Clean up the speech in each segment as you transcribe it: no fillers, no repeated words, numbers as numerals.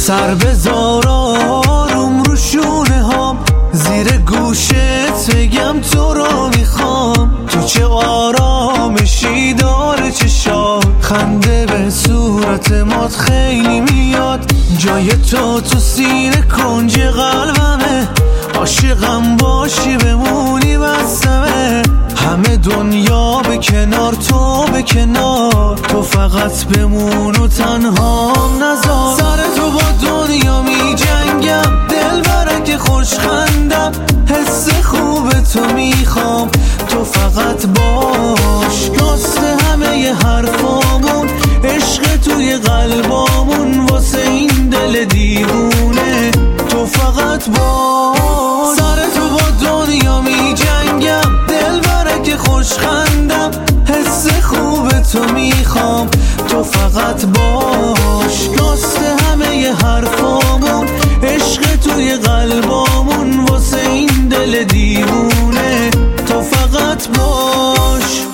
سر بذار آروم رو شونه هام، زیر گوشت بگم تو رو میخوام. تو چه آرامشی داره چشات، خنده به صورت مات خیلی میاد. جای تو سینه کنج قلبمه، عاشقم باشی بمونی بسمه. همه دنیا به کنار تو به کنار، تو فقط بمون و تنهام نذار. سر تو با دنیا می جنگم، دل برک خوشخندم، حس خوب تو میخوام. تو فقط باش، راست همه ی حرفامون، عشق توی قلبامون، واسه این دل دیوونه تو فقط باش. سر تو با دنیا می جنگم، دل برک خوشخندم، حس خوب تو میخوام. تو فقط باش، راست همه ی حرفامون، عشق توی قلبامون، واسه این دل دیوونه تو فقط باش.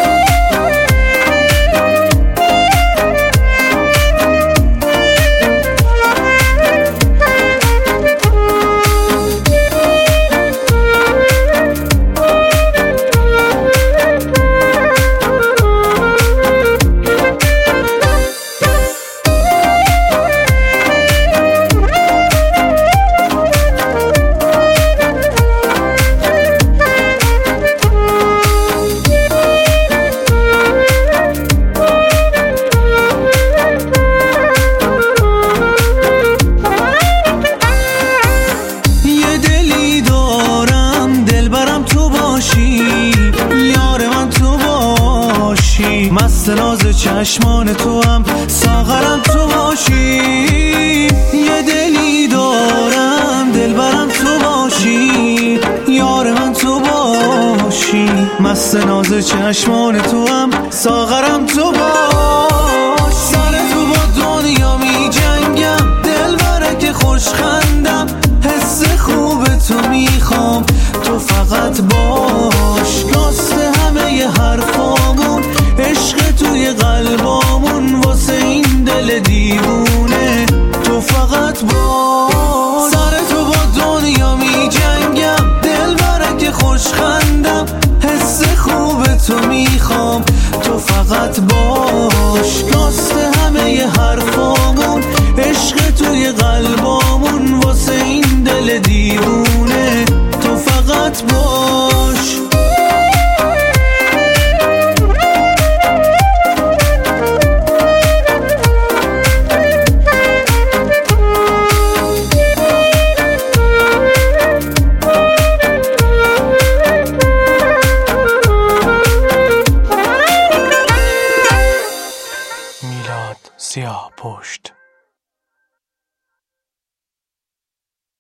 یار من تو باشی، مست ناز چشمان تو هم، ساغرم تو باشی. یه دلی دارم دلبرم تو باشی، یار من تو باشی، مست ناز چشمان تو هم، ساغرم تو باش. سر تو با دنیا می جنگم، دل برک خوشخندم، حس خوب تو میخوام. تو فقط باش، راست همه ی حرفامون، عشق توی قلبامون، واسه این دل دیوونه تو فقط باش. سر تو با دنیا می جنگم، دل برک خوشخندم، حس خوب تو میخوام. تو فقط باش، راست همه ی حرفامون، عشق توی قلبامون، واسه این دل دیوونه تو فقط باش. میلاد سیاه‌پشت.